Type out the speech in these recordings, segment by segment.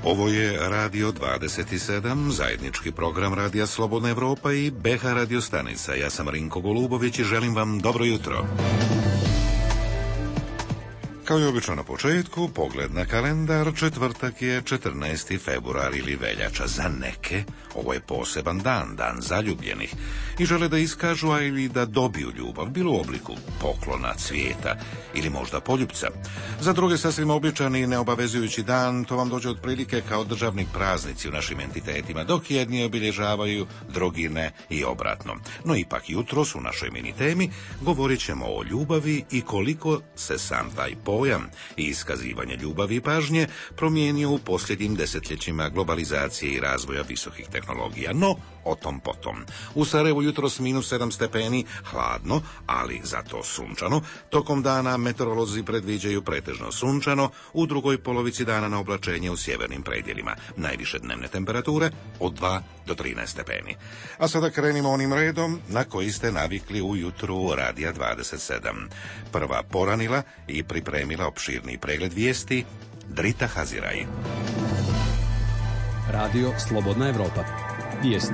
Ovo je Radio 27, zajednički program Radija Slobodna Evropa i BH radio stanica. Ja sam Rinko Golubović i želim vam dobro jutro. Kao i obično na početku, pogled na kalendar, četvrtak je 14. februar ili veljača. Za neke ovo je poseban dan, dan zaljubljenih, i žele da iskažu, a ili da dobiju ljubav, bilo u obliku poklona, cvijeta ili možda poljupca. Za druge sasvim običan i neobavezujući dan, to vam dođe otprilike kao državni praznici u našim entitetima, dok jedni obilježavaju, drugi ne i obratno. No ipak jutros u našoj mini temi govorit ćemo o ljubavi i koliko se sam taj pojam i iskazivanje ljubavi i pažnje promijenio u posljednjim desetljećima globalizacije i razvoja visokih tehnologija. No, o tom potom. U Sarajevu jutros -7 stepeni, hladno, ali zato sunčano. Tokom dana meteorolozi predviđaju pretežno sunčano, u drugoj polovici dana na oblačenje u sjevernim predjelima. Najviše dnevne temperature od 2 do 13 stepeni. A sada krenimo onim redom na koji ste navikli ujutru Radija 27. Prva poranila i pripremila opširni pregled vijesti Drita Haziraj. Radio Slobodna Evropa. Vijesti.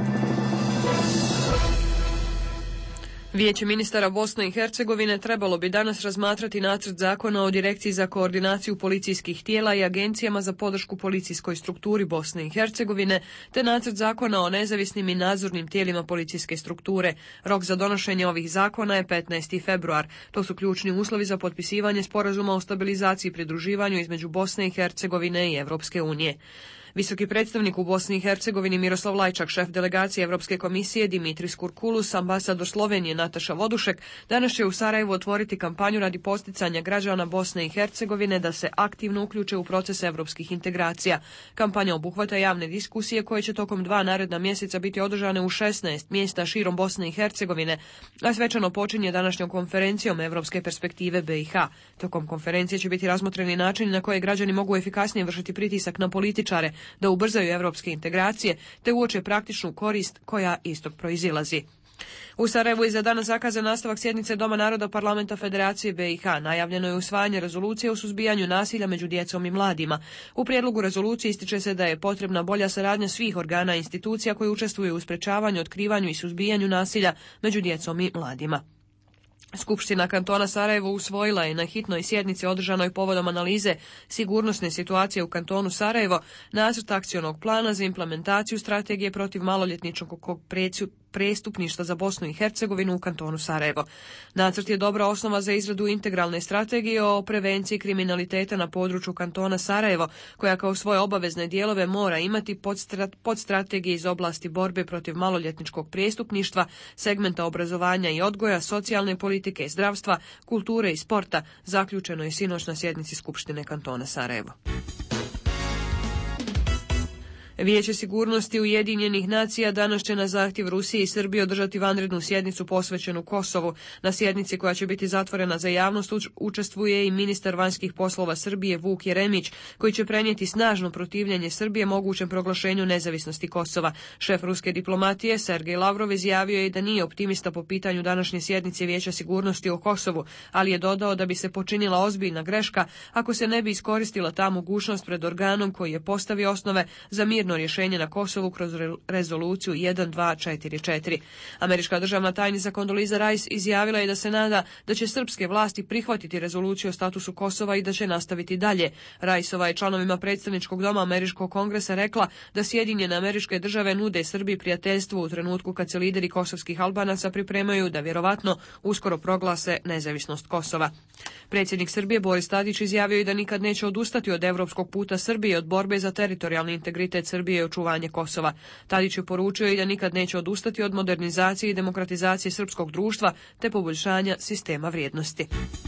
Vijeće ministara Bosne i Hercegovine trebalo bi danas razmatrati nacrt zakona o Direkciji za koordinaciju policijskih tijela i agencijama za podršku policijskoj strukturi Bosne i Hercegovine, te nacrt zakona o nezavisnim i nadzornim tijelima policijske strukture. Rok za donošenje ovih zakona je 15. februar. To su ključni uslovi za potpisivanje sporazuma o stabilizaciji i pridruživanju između Bosne i Hercegovine i Evropske unije. Visoki predstavnik u Bosni i Hercegovini Miroslav Lajčak, šef delegacije Evropske komisije Dimitris Kurkulus, ambasador Slovenije Nataša Vodušek, danas će u Sarajevu otvoriti kampanju radi posticanja građana Bosne i Hercegovine da se aktivno uključe u proces evropskih integracija. Kampanja obuhvata javne diskusije koje će tokom 2 naredna mjeseca biti održane u 16 mjesta širom Bosne i Hercegovine, a svečano počinje današnjom konferencijom Evropske perspektive BiH. Tokom konferencije će biti razmotreni načini na koje građani mogu efikasnije vršiti pritisak na političare da ubrzaju evropske integracije, te uoče praktičnu korist koja istog proizilazi. U Sarajevu je za danas zakazan nastavak sjednice Doma naroda Parlamenta Federacije BiH. Najavljeno je usvajanje rezolucije o suzbijanju nasilja među djecom i mladima. U prijedlogu rezolucije ističe se da je potrebna bolja saradnja svih organa i institucija koji učestvuju u sprečavanju, otkrivanju i suzbijanju nasilja među djecom i mladima. Skupština kantona Sarajevo usvojila je na hitnoj sjednici održanoj povodom analize sigurnosne situacije u kantonu Sarajevo nacrt akcionog plana za implementaciju strategije protiv maloljetničkog prestupništva za Bosnu i Hercegovinu u kantonu Sarajevo. Nacrt je dobra osnova za izradu integralne strategije o prevenciji kriminaliteta na području kantona Sarajevo, koja kao svoje obavezne dijelove mora imati podstrategije iz oblasti borbe protiv maloljetničkog prestupništva, segmenta obrazovanja i odgoja, socijalne politike, zdravstva, kulture i sporta, zaključeno je sinoć na sjednici Skupštine kantona Sarajevo. Vijeće sigurnosti Ujedinjenih nacija danas će na zahtjev Rusije i Srbije održati vanrednu sjednicu posvećenu Kosovu. Na sjednici, koja će biti zatvorena za javnost, učestvuje i ministar vanjskih poslova Srbije Vuk Jeremić, koji će prenijeti snažno protivljenje Srbije mogućem proglašenju nezavisnosti Kosova. Šef ruske diplomatije Sergej Lavrov izjavio je da nije optimista po pitanju današnje sjednice Vijeća sigurnosti o Kosovu, ali je dodao da bi se počinila ozbiljna greška ako se ne bi iskoristila ta mogućnost pred organom koji je postavio osnove za mirno rješenje na Kosovu kroz rezoluciju 1244. Američka državna tajnica Condoleezza Rice izjavila je da se nada da će srpske vlasti prihvatiti rezoluciju o statusu Kosova i da će nastaviti dalje. Riceova je članovima predstavničkog doma Američkog kongresa rekla da Sjedinjene Američke Države nude Srbiji prijateljstvo u trenutku kad se lideri kosovskih Albanaca pripremaju da vjerovatno uskoro proglase nezavisnost Kosova. Predsjednik Srbije Boris Tadić izjavio je da nikad neće odustati od europskog puta Srbije, od borbe za teritorijalni integritet Srbije i očuvanje Kosova. Tadić je poručio i da nikad neće odustati od modernizacije i demokratizacije srpskog društva te poboljšanja sistema vrijednosti.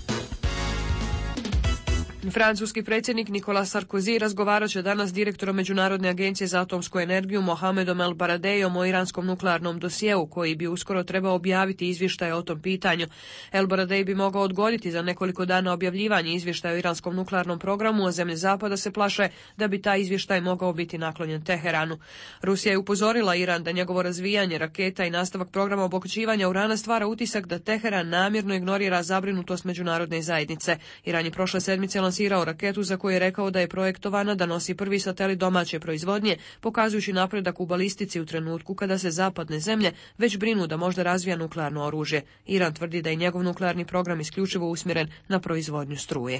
Francuski predsjednik Nicolas Sarkozy razgovarat će danas s direktorom Međunarodne agencije za atomsku energiju Mohamedom El Baradejom o iranskom nuklearnom dosjeu, koji bi uskoro trebao objaviti izvještaje o tom pitanju. El Baradej bi mogao odgoditi za nekoliko dana objavljivanje izvještaja o iranskom nuklearnom programu, a zemlje Zapada se plaše da bi taj izvještaj mogao biti naklonjen Teheranu. Rusija je upozorila Iran da njegovo razvijanje raketa i nastavak programa obogaćivanja urana stvara utisak da Teheran namjerno ignorira zabrinutost međunarodne zajednice. Iran je prošle sedmice lansirao raketu za koju je rekao da je projektovana da nosi prvi satelit domaće proizvodnje, pokazujući napredak u balistici u trenutku kada se zapadne zemlje već brinu da možda razvija nuklearno oružje. Iran tvrdi da je njegov nuklearni program isključivo usmjeren na proizvodnju struje.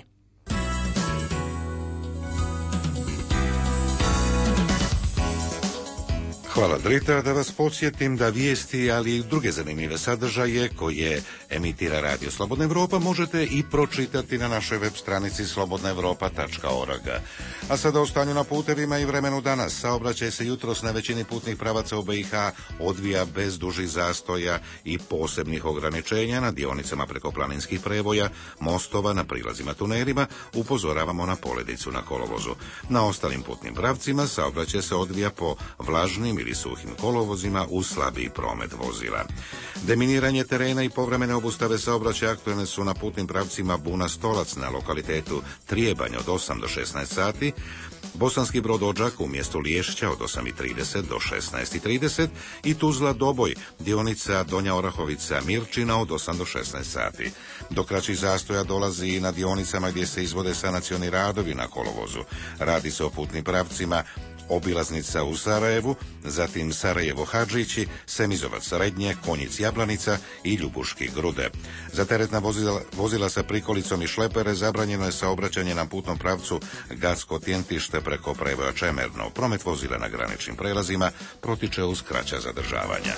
Hvala Drita, da vas podsjetim da vijesti, ali i druge zanimljive sadržaje koje emitira Radio Slobodna Evropa možete i pročitati na našoj web stranici slobodnaevropa.org. A sada o stanju na putevima i vremenu danas. Saobraćaj se jutros na većini putnih pravaca u BiH odvija bez dužih zastoja i posebnih ograničenja na dionicama preko planinskih prevoja, mostova, na prilazima tunelima, upozoravamo na poledicu na kolovozu. Na ostalim putnim pravcima saobraćaj se odvija po vlažnim ili suhim kolovozima uz slabiji promet vozila. Deminiranje terena i povremene obustave saobraćaja aktualne su na putnim pravcima Buna-Stolac na lokalitetu Trijebanj od 8 do 16 sati, Bosanski Brod Odžak u mjestu Liješća od 8:30 do 16:30 i Tuzla-Doboj, dionica Donja Orahovica-Mirčina od 8 do 16 sati. Do kraćih zastoja dolazi i na dionicama gdje se izvode sanacioni radovi na kolovozu. Radi se o putnim pravcima obilaznica u Sarajevu, zatim Sarajevo-Hadžići, Semizovac-Srednje, Konjic-Jablanica i Ljubuški Grude. Za teretna vozila sa prikolicom i šlepere zabranjeno je saobraćanje na putnom pravcu Gacko-Tjentište preko prevoja Čemerno. Promet vozila na graničnim prelazima protiče uz kraća zadržavanja.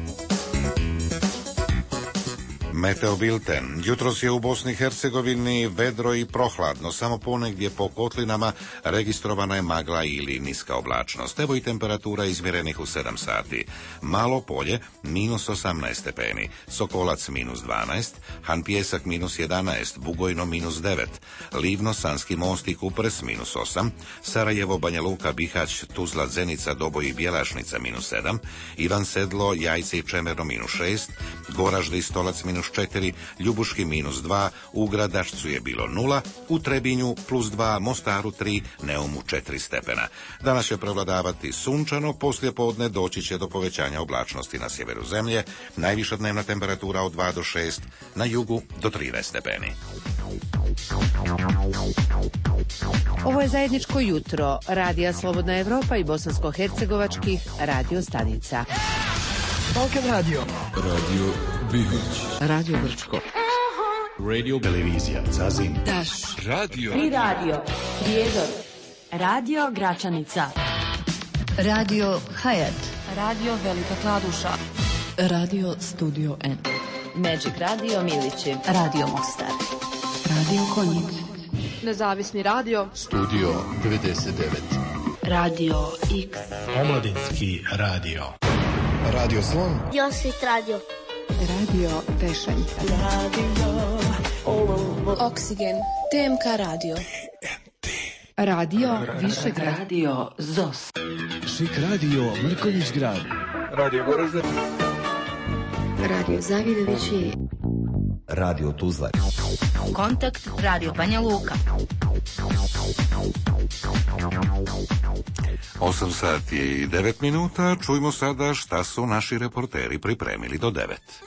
Meteo bilten. Jutros je u Bosni i Hercegovini vedro i prohladno, samo ponegdje po kotlinama registrovana je magla ili niska oblačnost. Evo i temperatura izmjerenih u 7 sati. Malo Polje minus 18 stepeni, Sokolac minus 12, Han Pjesak minus 11, Bugojno minus 9, Livno, Sanski Most i Kupres minus 8, Sarajevo, Banja Luka, Bihać, Tuzla, Zenica, Doboj i Bjelašnica minus 7, Ivan Sedlo, Jajce i Čemerno minus 6, Goražde i Stolac minus 4, Ljubuški minus 2, u Gradašcu je bilo 0, u Trebinju plus 2, Mostaru 3, Neumu 4 stepena. Danas će prevladavati sunčano, poslije podne doći će do povećanja oblačnosti na sjeveru zemlje, najviša dnevna temperatura od 2 do 6, na jugu do 13 stepeni. Ovo je zajedničko jutro Radija Slobodna Evropa i bosansko-hercegovačkih radio stanica. Balkan Radio. Radio Bihoć. Radio Grčko. Radio Televizija Zazin. Daš. Radio. Tri radio. Prijedor. Radio Gračanica. Radio Hayat. Radio Velika Kladuša. Radio Studio N. Magic Radio Milići. Radio Mostar. Radio Konjic. Nezavisni radio. Studio 99. Radio X. Omladinski radio. Radio Slon. Josit radio. Radio Pešaljka. Oksigen. TMK radio. Radio Višegrad. Radio ZOS. Šik radio Mrkonjić Grad. Radio Goražde. Radio Zavidovići. Radio Tuzla. Kontakt Radio Banja Luka. 8 sati i 9 minuta. Čujmo sada šta su naši reporteri pripremili do 9.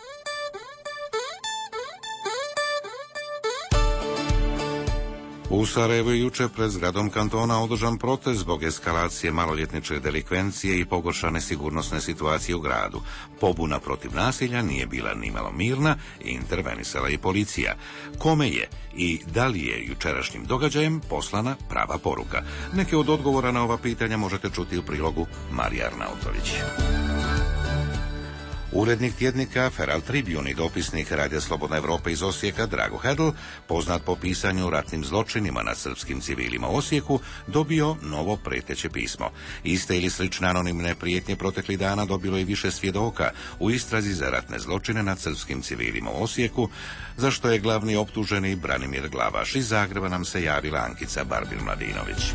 U Sarajevu je juče pred zgradom kantona održan protest zbog eskalacije maloljetničke delikvencije i pogoršane sigurnosne situacije u gradu. Pobuna protiv nasilja nije bila nimalo mirna i intervenisala i policija. Kome je i da li je jučerašnjim događajem poslana prava poruka? Neke od odgovora na ova pitanja možete čuti u prilogu Marija Arnautović. Urednik tjednika Feral Tribune i dopisnik Radija Slobodna Evropa iz Osijeka Drago Hedl, poznat po pisanju ratnim zločinima nad srpskim civilima u Osijeku, dobio novo preteće pismo. Iste ili slične anonimne prijetnje proteklih dana dobilo i više svjedoka u istrazi za ratne zločine nad srpskim civilima u Osijeku, za što je glavni optuženi Branimir Glavaš. Iz Zagreba nam se javila Ankica Barbil-Mladinović.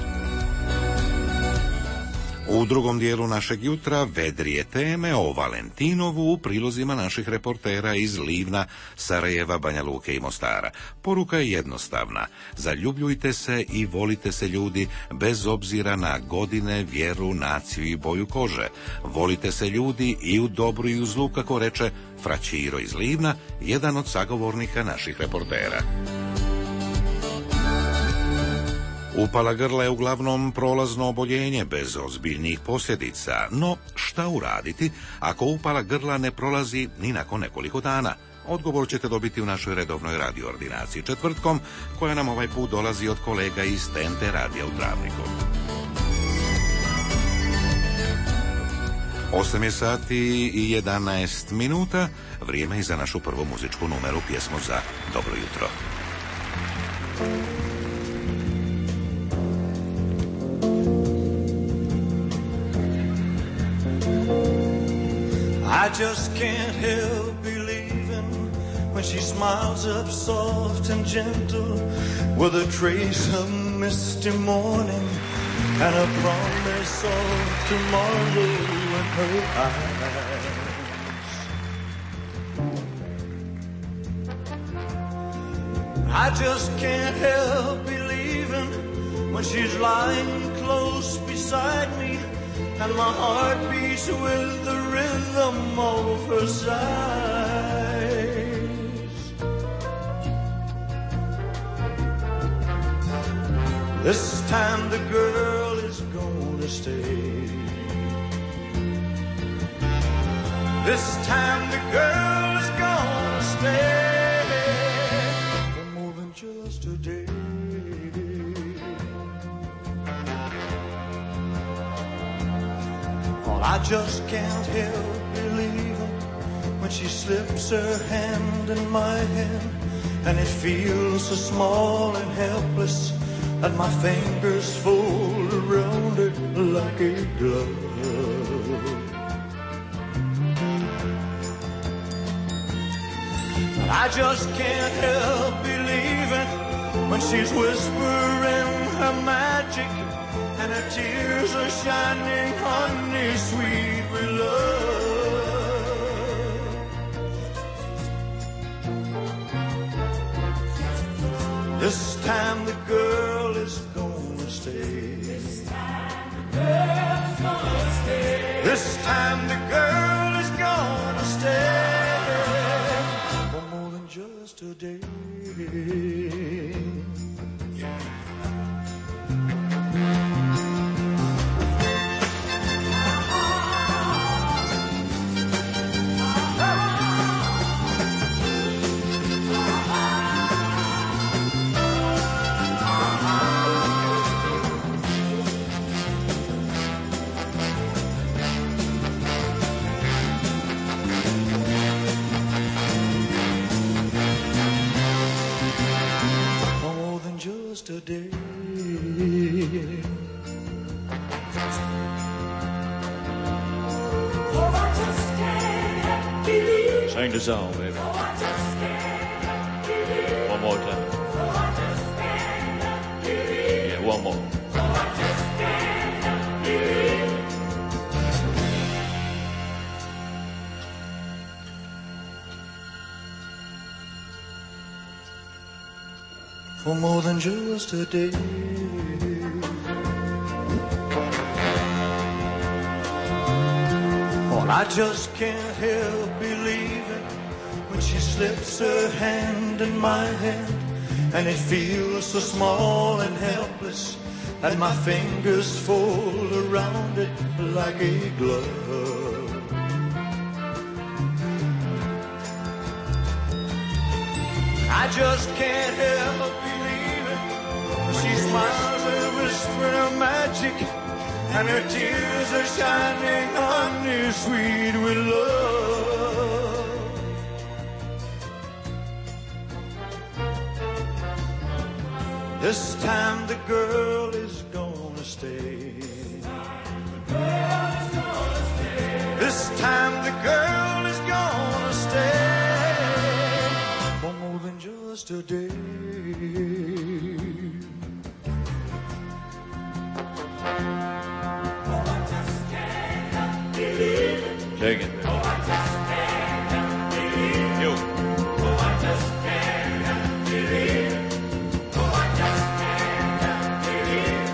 U drugom dijelu našeg jutra vedrije teme o Valentinovu u prilozima naših reportera iz Livna, Sarajeva, Banja Luke i Mostara. Poruka je jednostavna. Zaljubljujte se i volite se ljudi bez obzira na godine, vjeru, naciju i boju kože. Volite se ljudi i u dobru i u zlu, kako reče Fraćiro iz Livna, jedan od sagovornika naših reportera. Upala grla je uglavnom prolazno oboljenje bez ozbiljnih posljedica, no šta uraditi ako upala grla ne prolazi ni nakon nekoliko dana? Odgovor ćete dobiti u našoj redovnoj radioordinaciji četvrtkom, koja nam ovaj put dolazi od kolega iz TNT radija u Travniku. 8 je sati i 11 minuta, vrijeme je za našu prvu muzičku numeru, pjesmu za dobro jutro. I just can't help believing when she smiles up soft and gentle with a trace of misty morning and a promise of tomorrow in her eyes. I just can't help believing when she's lying close beside me and my heart beats with the rhythm of her sighs. This time the girl is gonna stay. This time the girl is gonna stay for more than just a day. I just can't help believing when she slips her hand in my hand and it feels so small and helpless that my fingers fold around it like a glove. I just can't help believing when she's whispering her magic and her tears are shining honey sweet with love. This time the girl is gonna stay. This time the girl is gonna stay. This time the girl is gonna stay for more than just a day. Today. Oh, I just can't believe. Sing the song, baby. Oh, I just can't believe. One more time. Oh, I just can't believe. Yeah, one more. Oh, I just can't believe. For more than just a day. Oh, I just can't help believing when she slips her hand in my hand and it feels so small and helpless that my fingers fold around it like a glove. I just can't help believing she smiles and whispers her magic and her tears are shining honey sweet with love. This time the girl is gonna stay. This time the girl is gonna stay for more than just a day. Take it. Oh, I just can't believe. You. Oh, I just can't believe. Oh, I just can't believe.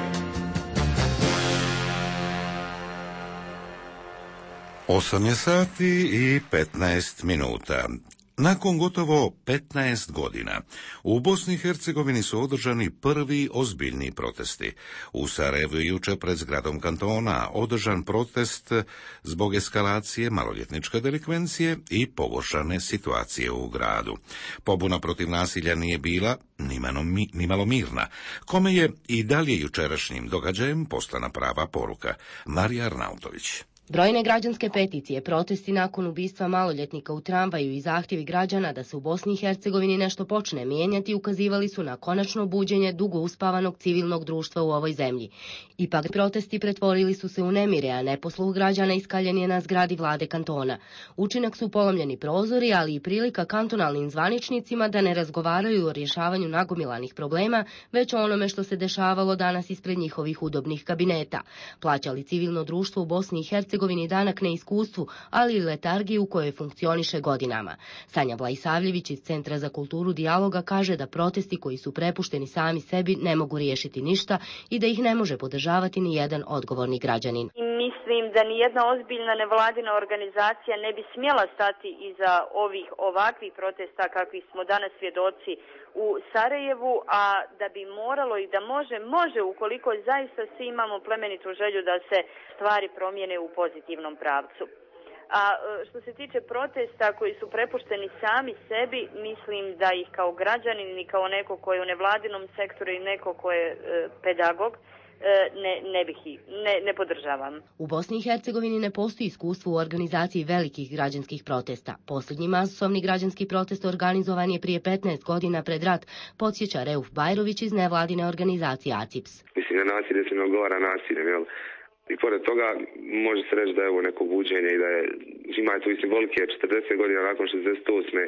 8 je sati i 15 minuta. Nakon gotovo 15 godina u Bosni i Hercegovini su održani prvi ozbiljni protesti. U Sarajevu je jučer pred zgradom kantona održan protest zbog eskalacije maloljetničke delikvencije i pogoršane situacije u gradu. Pobuna protiv nasilja nije bila nimalo mirna, kome je i dalje jučerašnjim događajem poslana prava poruka. Marija Arnautović. Brojne građanske peticije, protesti nakon ubistva maloljetnika u tramvaju i zahtjevi građana da se u Bosni i Hercegovini nešto počne mijenjati ukazivali su na konačno buđenje dugo uspavanog civilnog društva u ovoj zemlji. Ipak protesti pretvorili su se u nemire, a neposluh građana iskaljen je na zgradi vlade kantona. Učinak su polomljeni prozori, ali i prilika kantonalnim zvaničnicima da ne razgovaraju o rješavanju nagomilanih problema, već o onome što se dešavalo danas ispred njihovih udobnih kabineta. Plaćali civilno društvo u Bosni i Hercegovini danak neiskustvu, ali i letargiji u kojoj funkcioniše godinama. Sanja Vlajsavljević iz Centra za kulturu dijaloga kaže da protesti koji su prepušteni sami sebi ne mogu riješiti ništa i da ih ne može podržavati ni jedan odgovorni građanin. Mislim da ni jedna ozbiljna nevladina organizacija ne bi smjela stati iza ovakvih protesta kakvih smo danas svjedoci u Sarajevu, a da bi moralo i da može ukoliko zaista svi imamo plemenitu želju da se stvari promijene u pozitivnom pravcu. A što se tiče protesta koji su prepušteni sami sebi, mislim da ih kao građanin i kao neko ko je u nevladinom sektoru i neko ko je pedagog, ne podržavam. U Bosni i Hercegovini ne postoji iskustvo u organizaciji velikih građanskih protesta. Posljednji masovni građanski protest organizovan je prije 15 godina pred rat, podsjeća Reuf Bajrović iz nevladine organizacije ACIPS. Mislim da nasilje se ne odgovara nasiljem, jel? I pored toga može se reći da je ovo neko buđenje i da ima tu i simbolike 40 godina nakon 68.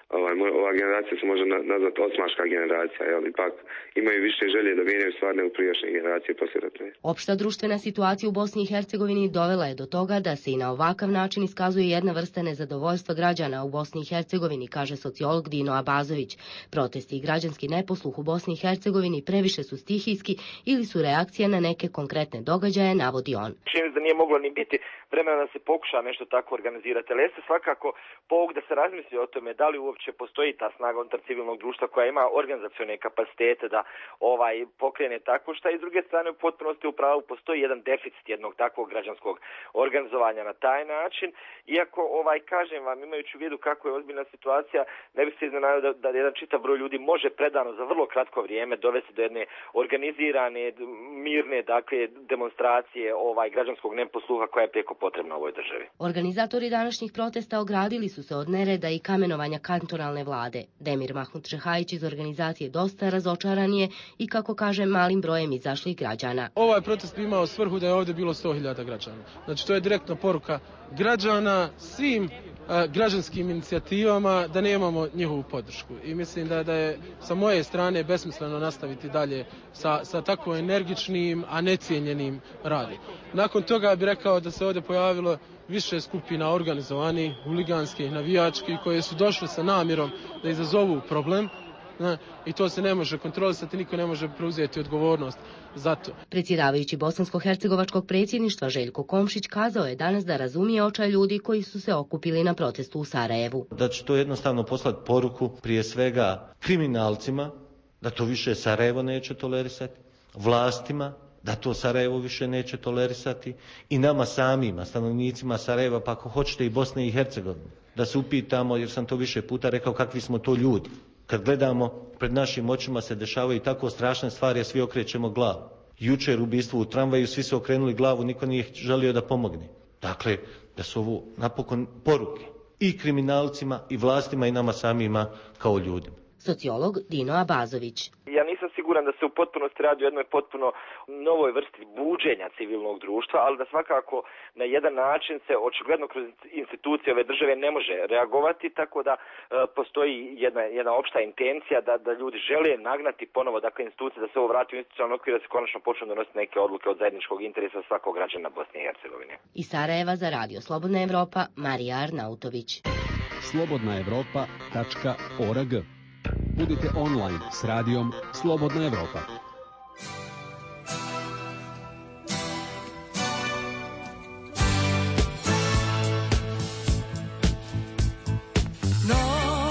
Ova generacija se može nazvati osmaška generacija, jel? Ipak imaju više želje da mijenjaju stvar nego prijašnje generacije poslijeratne. Opšta društvena situacija u Bosni i Hercegovini dovela je do toga da se i na ovakav način iskazuje jedna vrsta nezadovoljstva građana u Bosni i Hercegovini, kaže sociolog Dino Abazović. Protesti i građanski neposluh u Bosni i Hercegovini previše su stihijski ili su reakcija na neke konkretne događaje, navodi on. Čini da nije moglo ni biti vremena da se pokuša nešto tako organizirati, ali jeste svakako povod da se razmisli o tome da li uopće postoji ta snaga unutar civilnog društva koja ima organizacione kapacitete da pokrene tako šta, i s druge strane u potpunosti u pravu postoji jedan deficit jednog takvog građanskog organizovanja na taj način, iako kažem vam, imajući u vidu kako je ozbiljna situacija, ne bih se iznenadio da jedan čitav broj ljudi može predano za vrlo kratko vrijeme dovesti do jedne organizirane, mirne, demonstracije građanskog neposluha koja je preko potrebna u ovoj državi. Organizatori današnjih protesta ogradili su se od nereda i kamenovanja kantonalne vlade. Demir Mahmud Šehajić iz organizacije Dosta razočaran je i, kako kaže, malim brojem izašlih građana. Ovaj protest bi imao svrhu da je ovdje bilo 100.000 građana. Znači, to je direktna poruka građana svim građanskim inicijativama da nemamo njihovu podršku. I mislim da je sa moje strane besmisleno nastaviti dalje sa tako energičnim, a necijenjenim radom. Nakon toga bih rekao da se ovdje pojavilo više skupina organizovanih, huliganskih, navijačkih, koje su došle sa namjerom da izazovu problem. I to se ne može kontrolisati, niko ne može preuzeti odgovornost za to. Predsjedavajući bosansko-hercegovačkog predsjedništva Željko Komšić kazao je danas da razumije očaj ljudi koji su se okupili na protestu u Sarajevu. Da će to jednostavno poslati poruku prije svega kriminalcima, da to više Sarajevo neće tolerisati, vlastima, da to Sarajevo više neće tolerisati, i nama samima, stanovnicima Sarajeva, pa ako hoćete i Bosne i Hercegovine, da se upitamo, jer sam to više puta rekao, kakvi smo to ljudi. Kad gledamo, pred našim očima se dešavaju tako strašne stvari, a svi okrećemo glavu. Jučer ubistvo u tramvaju, svi su okrenuli glavu, niko nije želio da pomogne. Dakle, da su ovo napokon poruke i kriminalcima, i vlastima, i nama samima kao ljudima. Sociolog Dino Abazović. Ja nisam siguran da se u potpunosti radi o jednoj potpuno novoj vrsti buđenja civilnog društva, ali da svakako na jedan način se očigledno kroz institucije ove države ne može reagovati, tako da postoji jedna opšta intencija da ljudi žele nagnati ponovo institucije, da se ovo vrati u institucionalni okvir, da se konačno počnu donositi neke odluke od zajedničkog interesa svakog građana Bosne i Hercegovine. Iz Sarajeva za Radio Slobodna Evropa, Marija Arnautović. slobodnaevropa.org. Budite online s radijom Slobodna Evropa. No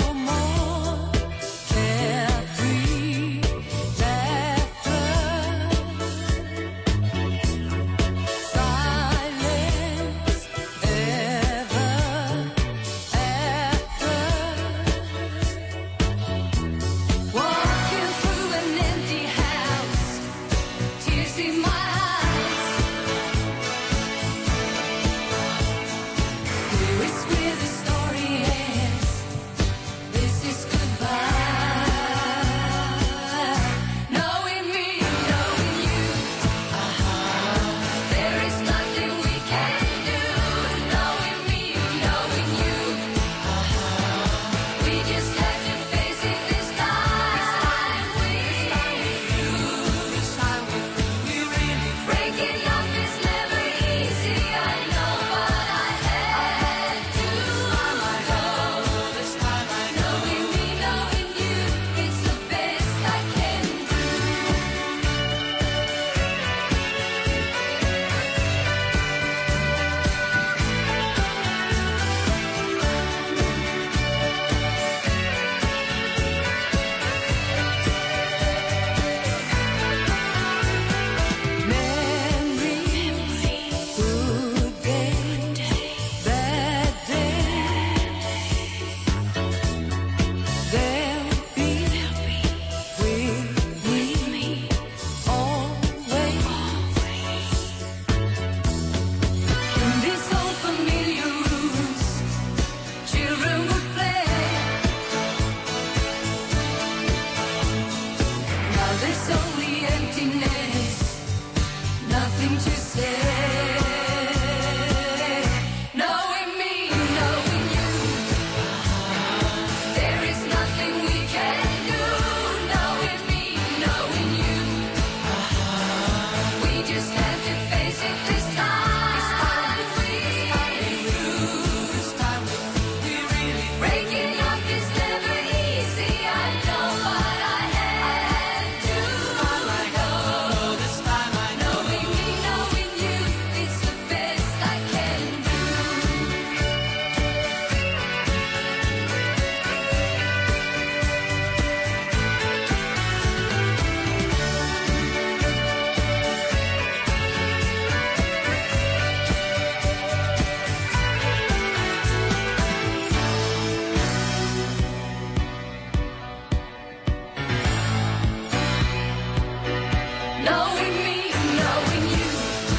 Knowing me, knowing you,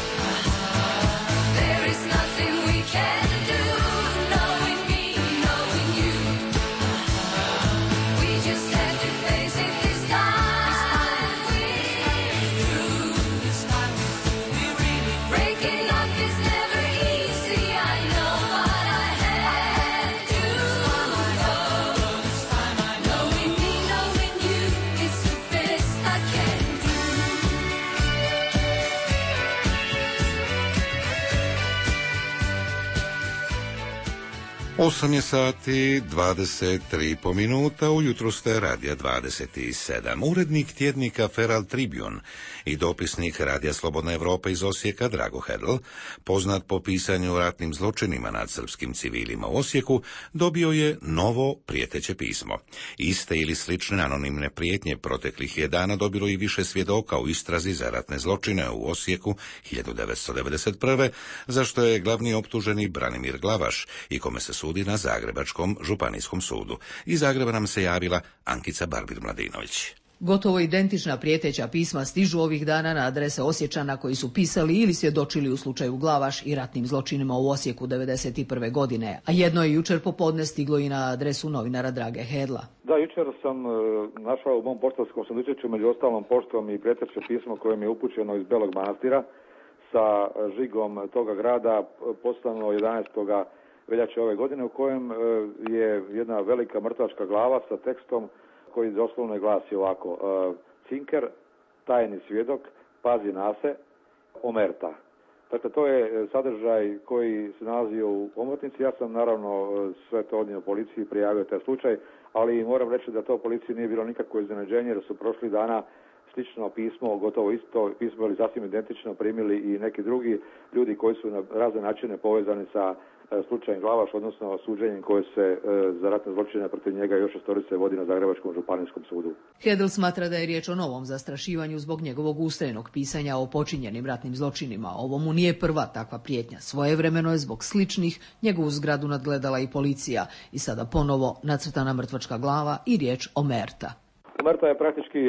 there is nothing we can do. Knowing me, knowing you, we just have to face it this time. This time we really breaking up is never easy. I know what I had to do. This time I knowing me, knowing you, it's the best I can do. 8 je sati, 23 po minuta, ujutro ste Radija 27. Urednik tjednika Feral Tribune i dopisnik Radija Slobodna Evropa iz Osijeka Drago Hedl, poznat po pisanju o ratnim zločinima nad srpskim civilima u Osijeku, dobio je novo prijeteće pismo. Iste ili slične anonimne prijetnje proteklih je dana dobilo i više svjedoka u istrazi za ratne zločine u Osijeku 1991. za što je glavni optuženi Branimir Glavaš i kome se sudi na Zagrebačkom županijskom sudu. Iz Zagreba nam se javila Ankica Barbir-Mladinović. Gotovo identična prijeteća pisma stižu ovih dana na adrese Osječana koji su pisali ili svjedočili u slučaju Glavaš i ratnim zločinima u Osijeku 1991. godine, a jedno je jučer popodne stiglo i na adresu novinara Drage Hedla. Da, jučer sam našao u mom poštarskom sandučiću među ostalom poštom i prijeteće pismo koje mi je upućeno iz Belog Manastira sa žigom toga grada poslano 11. veljače ove godine, u kojem je jedna velika mrtvačka glava sa tekstom koji doslovno glasi ovako: Cinker, tajni svjedok, pazi na se, omerta. Dakle, to je sadržaj koji se nalazio u omotnici. Ja sam naravno sve to odnio policiji, prijavio taj slučaj, ali moram reći da to policiji nije bilo nikakvo iznenađenje, jer su prošli dana slično pismo, gotovo isto pismo ili sasvim identično primili i neki drugi ljudi koji su na razne načine povezani sa slučajem Glavaš, odnosno suđenjem koje se za ratne zločine protiv njega još 6 vodi na Zagrebačkom županijskom sudu. Hedl smatra da je riječ o novom zastrašivanju zbog njegovog ustrajnog pisanja o počinjenim ratnim zločinima. Ovo mu nije prva takva prijetnja. Svojevremeno je zbog sličnih njegovu zgradu nadgledala i policija i sada ponovo nacrtana mrtvačka glava i riječ omerta. Omerta je praktički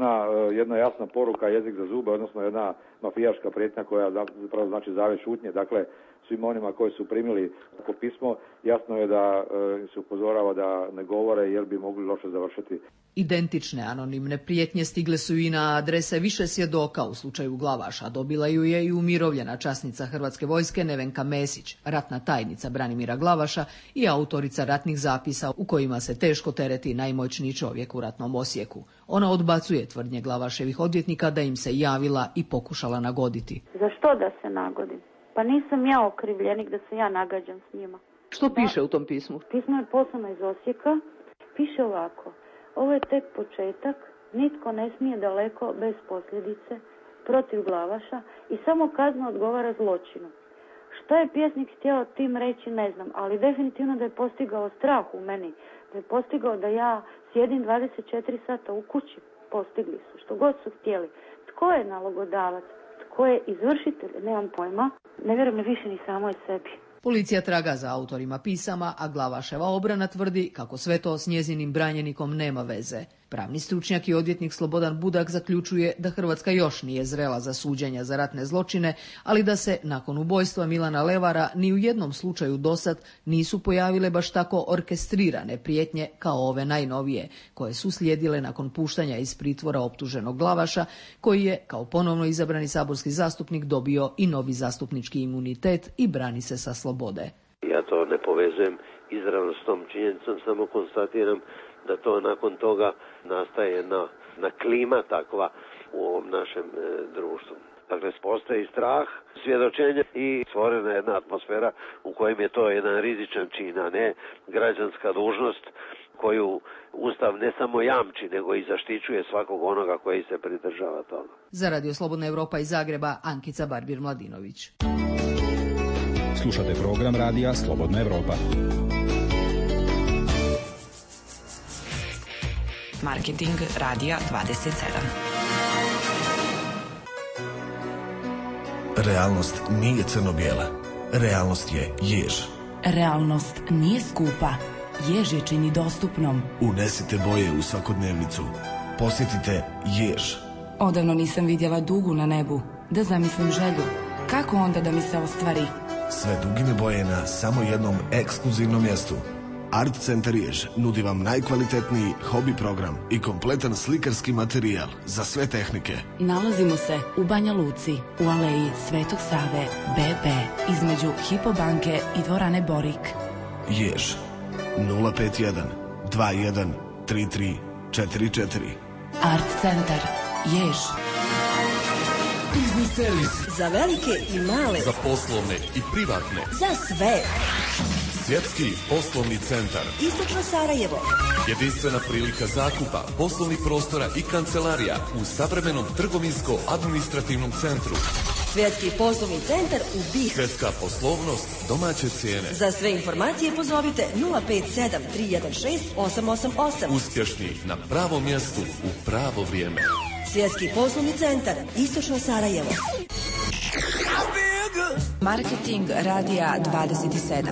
jedna jasna poruka, jezik za zube, odnosno jedna mafijaška prijetnja koja zapravo znači zavjet šutnje. Dakle, svim onima koji su primili tako pismo, jasno je da se upozorava da ne govore jer bi mogli loše završiti. Identične anonimne prijetnje stigle su i na adrese više svjedoka u slučaju Glavaša. Dobila ju je i umirovljena časnica Hrvatske vojske Nevenka Mesić, ratna tajnica Branimira Glavaša i autorica ratnih zapisa u kojima se teško tereti najmoćniji čovjek u ratnom Osijeku. Ona odbacuje tvrdnje Glavaševih odvjetnika da im se javila i pokušala nagoditi. Za što da se nagodim? Pa nisam ja okrivljenik da se ja nagađam s njima. Što piše u tom pismu? Pismo je poslano iz Osijeka. Piše ovako: ovo je tek početak, nitko ne smije daleko bez posljedice protiv Glavaša i samo kazna odgovara zločinu. Što je pjesnik htio tim reći ne znam, ali definitivno da je postigao strah u meni, da je postigao da ja sjedim 24 sata u kući. Postigli su, što god su htjeli. Tko je nalogodavac? Tko je izvršitelj? Nemam pojma. Ne vjerujem više ni samoj sebi. Policija traga za autorima pisama, a Glavaševa obrana tvrdi kako sve to s njezinim branjenikom nema veze. Pravni stručnjak i odvjetnik Slobodan Budak zaključuje da Hrvatska još nije zrela za suđenja za ratne zločine, ali da se nakon ubojstva Milana Levara ni u jednom slučaju dosad nisu pojavile baš tako orkestrirane prijetnje kao ove najnovije, koje su slijedile nakon puštanja iz pritvora optuženog Glavaša, koji je kao ponovno izabrani saborski zastupnik dobio i novi zastupnički imunitet i brani se sa slobode. Ja to ne povezujem izravno s tom činjenicom, samo konstatiram da to nakon toga nastaje jedna klima takva u ovom našem društvu. Dakle, postoji strah, svjedočenje i stvorena jedna atmosfera u kojem je to jedan rizičan čin, a ne građanska dužnost koju Ustav ne samo jamči, nego i zaštićuje svakog onoga koji se pridržava toga. Za Radio Slobodna Evropa iz Zagreba, Ankica Barbir-Mladinović. Slušate program Radija Slobodna Evropa. Marketing Radija 27. Realnost nije crno-bijela. Realnost je jež. Realnost nije skupa. Jež je čini dostupnom. Unesite boje u svakodnevnicu. Posjetite Jež. Odavno nisam vidjela dugu na nebu. Da zamislim želju. Kako onda da mi se ostvari? Sve dugine boje na samo jednom ekskluzivnom mjestu. Art Centar Rijež nudi vam najkvalitetniji hobi program i kompletan slikarski materijal za sve tehnike. Nalazimo se u Banja Luci, u aleji Svetog Save, BB, između Hypo banke i dvorane Borik. Jež 051 21 33 44. Art Centar Jež. Biznis servis. Za velike i male. Za poslovne i privatne. Za sve. Svjetski poslovni centar. Istočno Sarajevo. Jedinstvena prilika zakupa poslovnih prostora i kancelarija u savremenom trgovinsko-administrativnom centru. Svjetski poslovni centar u BiH. Svjetska poslovnost, domaće cijene. Za sve informacije pozovite 057 316 888. Uspješni na pravom mjestu u pravo vrijeme. Svjetski poslovni centar, Istočno Sarajevo. Marketing radija 27.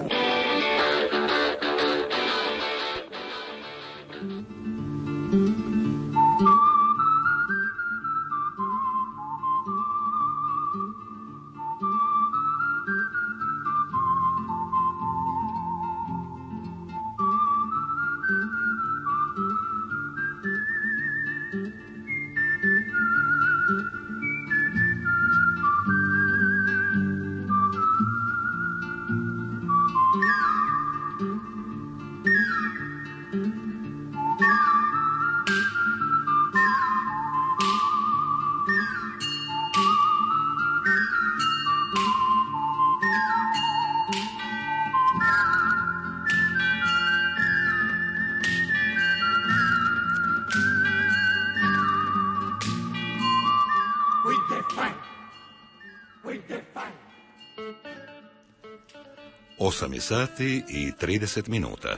Osam sati i 30 minuta.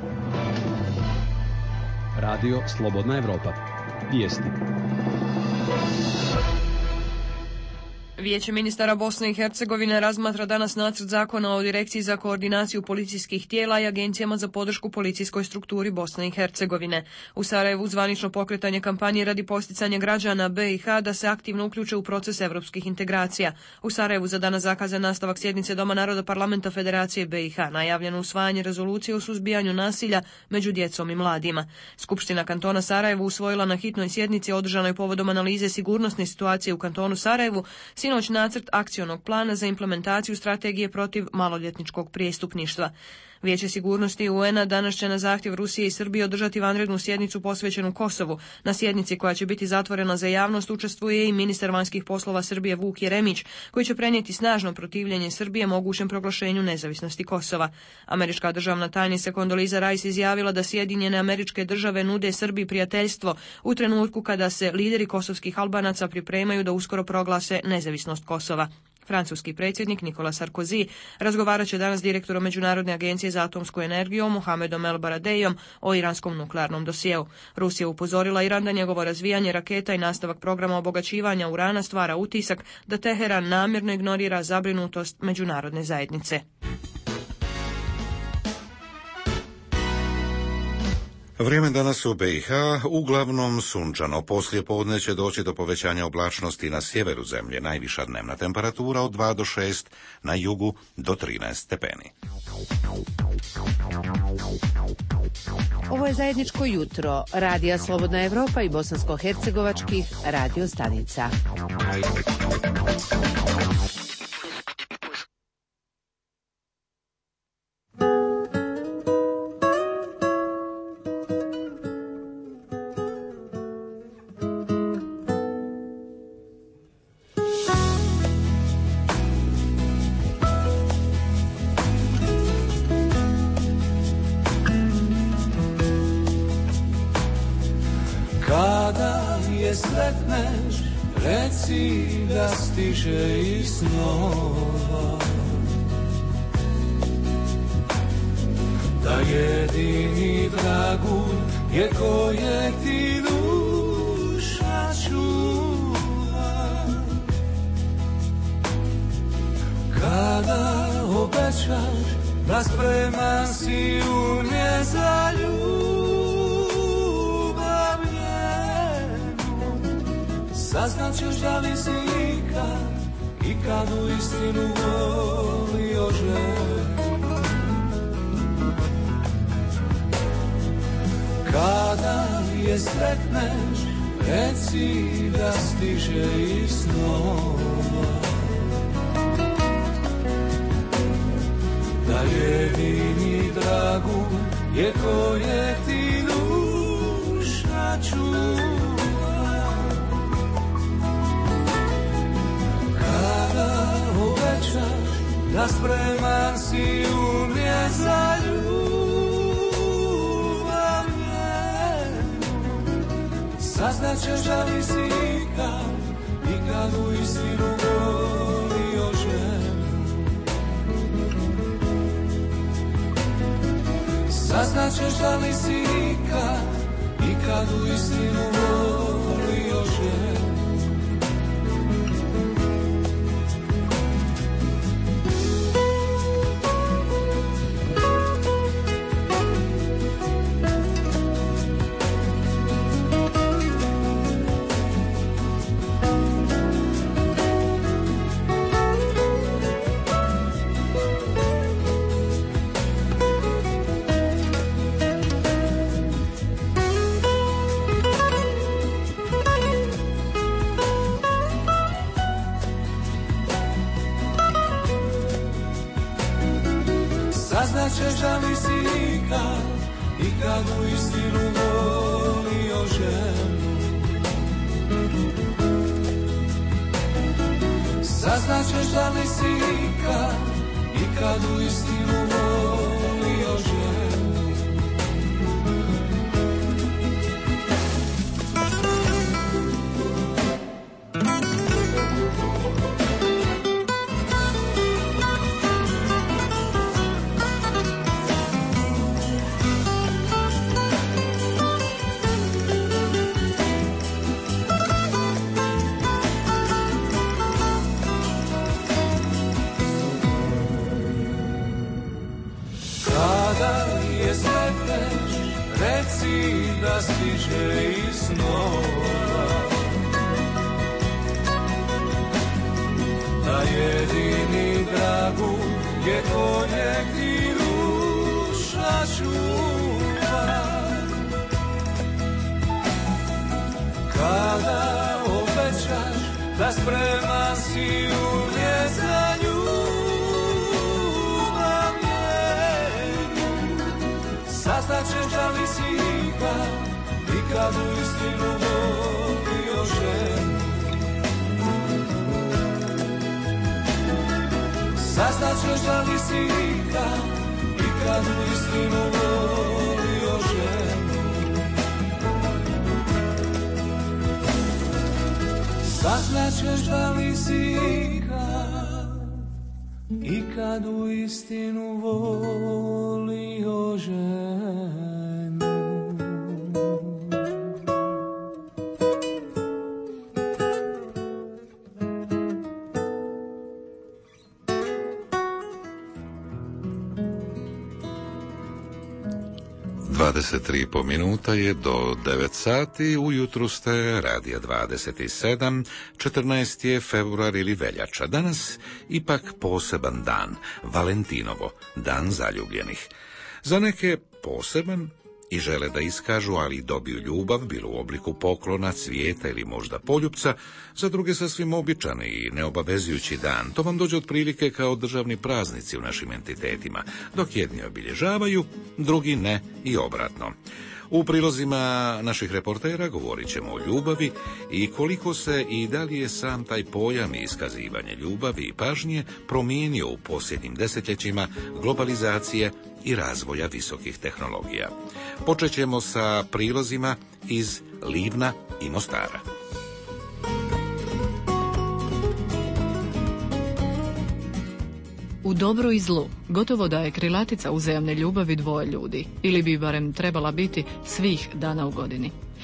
Radio Slobodna Evropa. Vijesti. Vijeće ministara Bosne i Hercegovine razmatra danas nacrt zakona o Direkciji za koordinaciju policijskih tijela i agencijama za podršku policijskoj strukturi Bosne i Hercegovine. U Sarajevu zvanično pokretanje kampanje radi posticanja građana BiH da se aktivno uključe u proces evropskih integracija. U Sarajevu za danas zakazan nastavak sjednice Doma naroda Parlamenta Federacije BiH, najavljeno usvajanje rezolucije o suzbijanju nasilja među djecom i mladima. Skupština kantona Sarajevu usvojila na hitnoj sjednici održanoj povodom analize sigurnosne situacije u kantonu Sarajevu sinoć nacrt akcionog plana za implementaciju strategije protiv maloljetničkog prijestupništva. Vijeće sigurnosti UN-a danas će na zahtjev Rusije i Srbije održati vanrednu sjednicu posvećenu Kosovu. Na sjednici koja će biti zatvorena za javnost učestvuje i ministar vanjskih poslova Srbije Vuk Jeremić, koji će prenijeti snažno protivljenje Srbije mogućem proglašenju nezavisnosti Kosova. Američka državna tajnica Condoleezza Rice izjavila da Sjedinjene Američke Države nude Srbiji prijateljstvo u trenutku kada se lideri kosovskih Albanaca pripremaju da uskoro proglase nezavisnost Kosova. Francuski predsjednik Nicolas Sarkozy razgovarat će danas s direktorom Međunarodne agencije za atomsku energiju Mohamedom El Baradejom o iranskom nuklearnom dosjeu. Rusija upozorila Iran da njegovo razvijanje raketa i nastavak programa obogaćivanja urana stvara utisak da Teheran namjerno ignorira zabrinutost međunarodne zajednice. Vrijeme danas u BiH uglavnom sunčano. Poslije podne će doći do povećanja oblačnosti na sjeveru zemlje. Najviša dnevna temperatura od 2 do 6, na jugu do 13 stepeni. Ovo je zajedničko jutro Radija Slobodna Evropa i bosansko-hercegovačkih radio stanica. Kada je sretneš, reci da stiže iz snova, da jedini dragulj je kojeg ti duša čuva. Kada obećaš da spreman si u nje za ljubav njenu, sa Saznaćeš da li si ikad u istinu volio ženu. Kada je sretneš, reci da stiže iz snova, da jedini dragu je koje ti duša čuva. Kada obećaš da spreman si umrijet za ljubav njenu, saznaćeš da li si ikad u istinu volio ženu. Saznaćeš da li si ikad u istinu volio ženu. Saznaćeš da li si ikad u istinu volio ženu. Saznaćeš da li si ikad u istinu volio ženu. Da stiže iz snova, da jedini dragu je konjak ti duša čuva. Kada obećaš da spreman si umrijet za ljubav njenu, saznaćeš da li si ikad u istinu volio ženu. Saznaćeš da li si ikad u istinu volio ženu. Saznaćeš da li si ikad u istinu volio ženu. 23,5 minuta je do 9 sati, ujutru ste Radija 27, 14. je februar ili veljača. Danas ipak poseban dan, Valentinovo, dan zaljubljenih. Za neke poseban i žele da iskažu, ali dobiju ljubav, bilo u obliku poklona, cvijeta ili možda poljupca, za druge sasvim običan i neobavezujući dan. To vam dođe otprilike kao državni praznici u našim entitetima, dok jedni obilježavaju, drugi ne i obratno. U prilozima naših reportera govorit ćemo o ljubavi i koliko se i da li je sam taj pojam iskazivanje ljubavi i pažnje promijenio u posljednjim desetljećima globalizacije i razvoja visokih tehnologija. Počet ćemo sa prilozima iz Livna i Mostara. U dobru i zlu, gotovo da je krilatica uzajamne ljubavi dvoje ljudi, ili bi barem trebala biti svih dana u godini.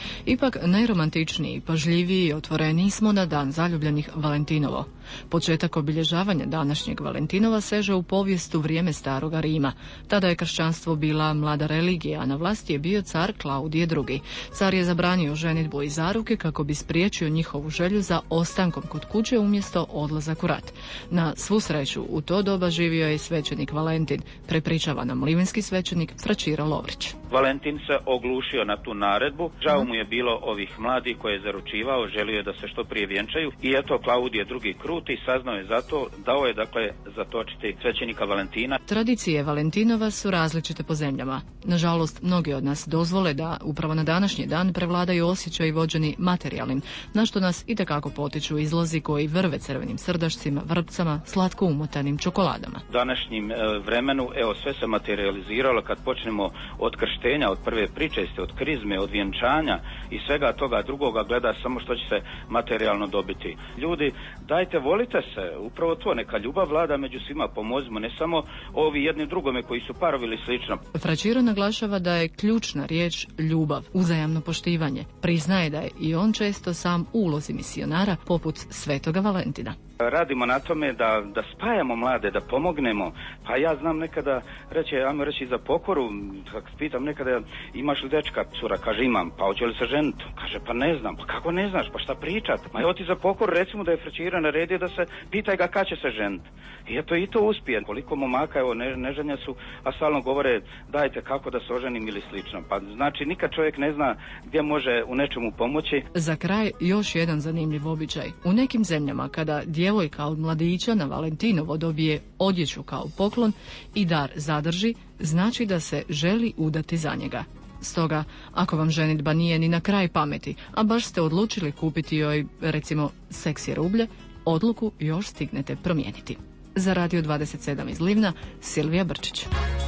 Ipak najromantičniji, pažljiviji i otvoreniji smo na dan zaljubljenih Valentinovo. Početak obilježavanja današnjeg Valentinova seže u povijest u vrijeme Staroga Rima. Tada je kršćanstvo bila mlada religija, a na vlasti je bio car Klaudije II. Car je zabranio ženidbu i zaruke kako bi spriječio njihovu želju za ostankom kod kuće umjesto odlazak u rat. Na svu sreću, u to doba živio je i svećenik Valentin, prepričava nam livinski svećenik Fraćiro Lovrić. Valentin se oglušio na tu naredbu, žao mu je bilo ovih mladih koje je zaručivao, želio je da se što prije vjenčaju i eto Klaudije II kruti saznao je zato, dao je dakle zatočiti svećenika Valentina. Tradicije Valentinova su različite po zemljama. Nažalost, mnogi od nas dozvole da upravo na današnji dan prevladaju osjećaji vođeni materijalnim, na što nas itekako potiču izlozi koji vrve crvenim srdašcima, vrpcama, slatko umotanim čokoladama. U današnjim vremenu, evo, sve se materializiralo kad počnemo od krštenja, od prve pričeste, od krizme, od vjenčanja i svega toga drugoga gleda samo što će se materijalno dobiti. Ljudi, dajte, volite se, upravo to, neka ljubav vlada među svima, pomozimo, ne samo ovi jedni drugome koji su parovi ili slično. Fraćiro naglašava da je ključna riječ ljubav, uzajamno poštivanje. Priznaje da je i on često sam u ulozi misionara poput Svetoga Valentina. Radimo na tome da spajamo mlade, da pomognemo. Pa ja znam nekada ajmo reći za pokoru, kako pitam nekada, imaš li dečka? Cura kaže imam, pa hoće li se ženiti? Kaže pa ne znam, pa kako ne znaš, pa šta pričat? Ma evo ti za pokoru recimo da je Fraćiro naredio da se pitaj ga kad će se ženiti. I eto i to uspije. Koliko momaka evo neženja su, a stalno govore dajte kako da se oženim ili slično. Pa znači nikad čovjek ne zna gdje može u nečemu pomoći. Za kraj još jedan zanimljiv običaj. U nekim zemljama kada djevojka od mladića na Valentinovo dobije odjeću kao poklon i dar zadrži, znači da se želi udati za njega. Stoga, ako vam ženidba nije ni na kraj pameti, a baš ste odlučili kupiti joj, recimo, seksi rublje, odluku još stignete promijeniti. Za Radio 27 iz Livna, Silvija Brčić.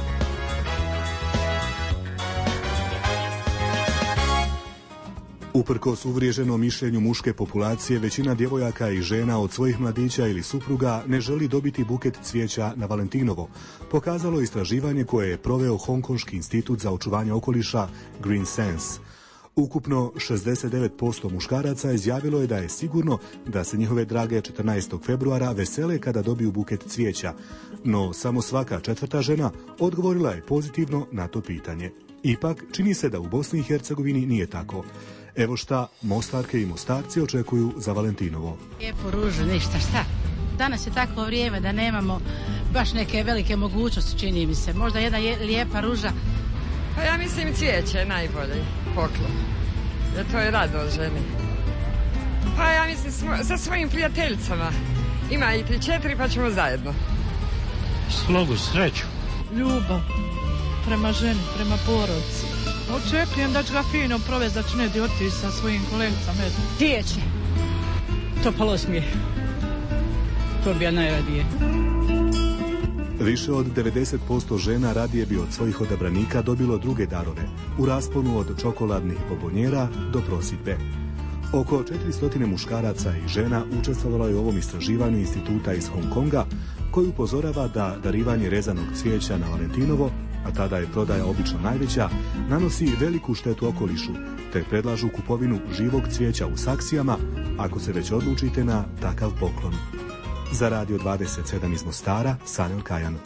Uprkos uvriježenom mišljenju muške populacije, većina djevojaka i žena od svojih mladića ili supruga ne želi dobiti buket cvijeća na Valentinovo, pokazalo istraživanje koje je proveo Hongkonški institut za očuvanje okoliša Green Sense. Ukupno 69% muškaraca izjavilo je da je sigurno da se njihove drage 14. februara vesele kada dobiju buket cvijeća, no samo svaka četvrta žena odgovorila je pozitivno na to pitanje. Ipak, čini se da u Bosni i Hercegovini nije tako. Evo šta Mostarke i Mostarci očekuju za Valentinovo. Lijepu ružu, ništa, šta? Danas je takvo vrijeme da nemamo baš neke velike mogućnosti, čini mi se. Možda jedna lijepa ruža. Pa ja mislim cvijeće je najbolji poklon. Jer to je radost ženi. Pa ja mislim sa svojim prijateljicama. Ima ih 3-4 pa ćemo zajedno. Slogu, sreću. Ljubav prema ženi, prema porodci. Očekujem da ću ga fino provesti, da ću negdje otići sa svojim kolegicama. Cvijeće. Topalo smije. To bi ja najradije. Više od 90% žena radije bi od svojih odabranika dobilo druge darove, u rasponu od čokoladnih bombonjera do prosidbe. Oko 400 muškaraca i žena učestvovalo je u ovom istraživanju instituta iz Hong Konga, koji upozorava da darivanje rezanog cvijeća na Valentinovo, a tada je prodaja obično najveća, nanosi veliku štetu okolišu, te predlažu kupovinu živog cvijeća u saksijama ako se već odlučite na takav poklon. Za Radio 27 iz Mostara, Sanel Kajan.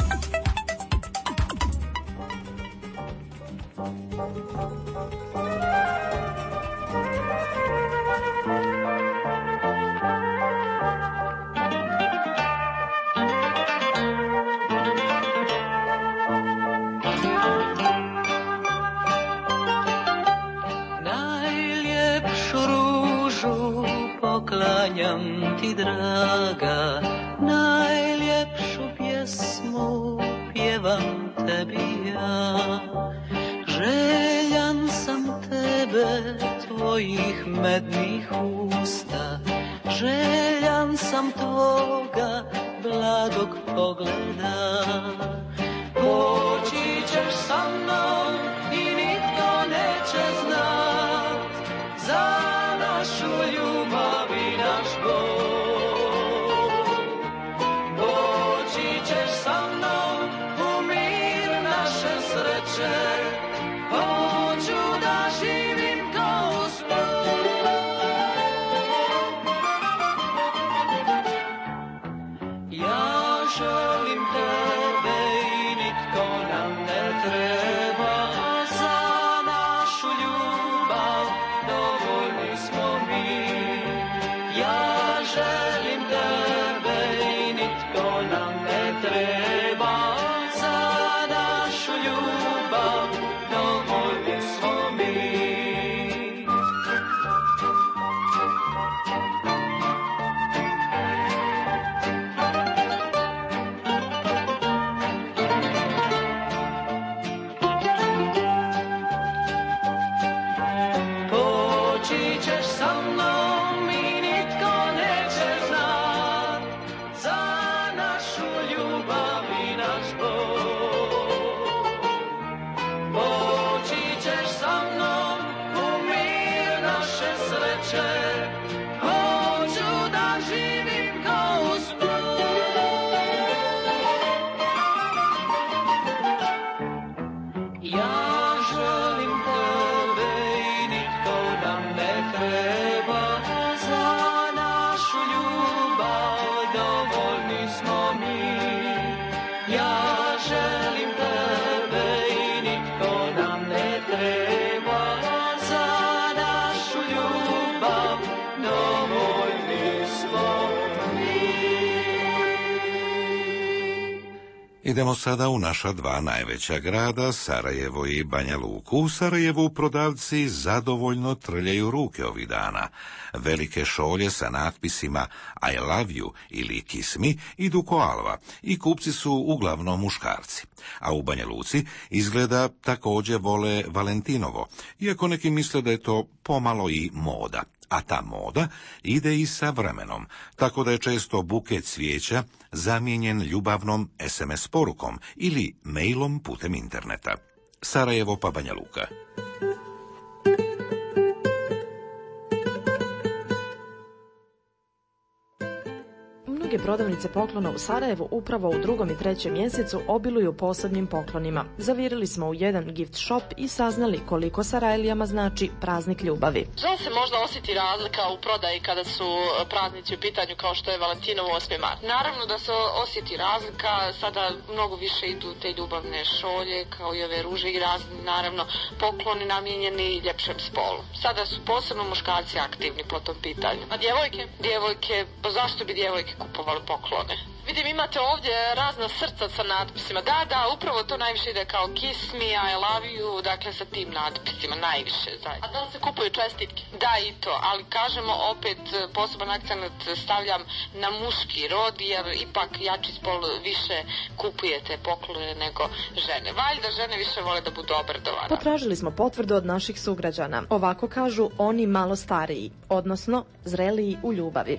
Poklanjam ti, draga, najljepšu pjesmu pjevam tebi ja. Željan sam tebe, tvojih mednih usta, željan sam tvoga bladog pogleda. Poći ćeš sa mnom i nitko neće znat za našu ljubav i naš bol. Doći ćeš sa mnom u mir naše sreće, hoću da živim kao uspjeh. želim tebe i nitko nam ne treba, za našu ljubav dovoljni smo mi. Ja želim tebe i nitko nam ne treba, za našu ljubav dovoljni smo mi. Idemo sada u naša dva najveća grada, Sarajevo i Banja Luku. U Sarajevu prodavci zadovoljno trljaju ruke ovih dana. Velike šolje sa natpisima I love you ili kiss me idu ko alva i kupci su uglavnom muškarci. A u Banja Luci izgleda također vole Valentinovo, iako neki misle da je to pomalo i moda. A ta moda ide i sa vremenom, tako da je često buket cvijeća zamijenjen ljubavnom SMS porukom ili mailom putem interneta. Sarajevo pa Banja Luka. Mnoge prodavnice poklona u Sarajevu upravo u 2. i 3. mjesecu obiluju posebnim poklonima. Zavirili smo u jedan gift shop i saznali koliko Sarajlijama znači praznik ljubavi. Žal se možda osjeti razlika u prodaji kada su praznici u pitanju kao što je Valentinovo 8. mart. Naravno da se osjeti razlika, sada mnogo više idu te ljubavne šolje kao i ove ruže i razni naravno pokloni namijenjeni ljepšem spolu. Sada su posebno muškarci aktivni po tom pitanju. A djevojke, zašto bi djevojke kupovali poklone? Vidim, imate ovdje razna srca sa natpisima. Da, upravo to najviše ide kao kiss me, I love you, dakle sa tim natpisima, najviše zajedno. A da li se kupuju čestitke? Da, i to, ali kažemo opet poseban akcent stavljam na muški rod, jer ipak jači spol više kupuje te poklone nego žene. Valjda žene više vole da budu obradovane. Potražili smo potvrdu od naših sugrađana. Ovako kažu oni malo stariji, odnosno zreliji u ljubavi.